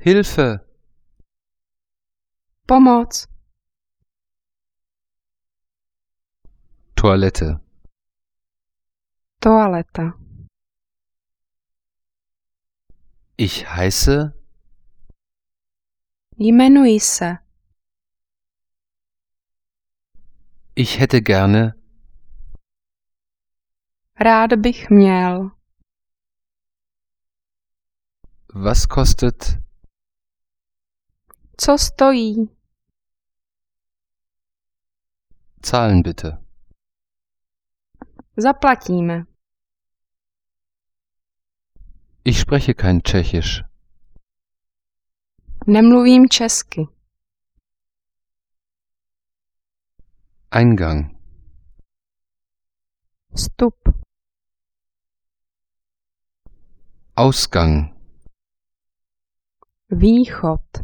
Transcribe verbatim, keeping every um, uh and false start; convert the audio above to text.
Hilfe! Pomoc! Toilette. Toaleta. Ich heiße. Jmenuji se. Ich hätte gerne. Rád bych měl. Was kostet? Co stojí? Zahlen bitte. Zaplatíme. Ich spreche kein Tschechisch. Nemluvím česky. Eingang. Vstup. Ausgang. Východ.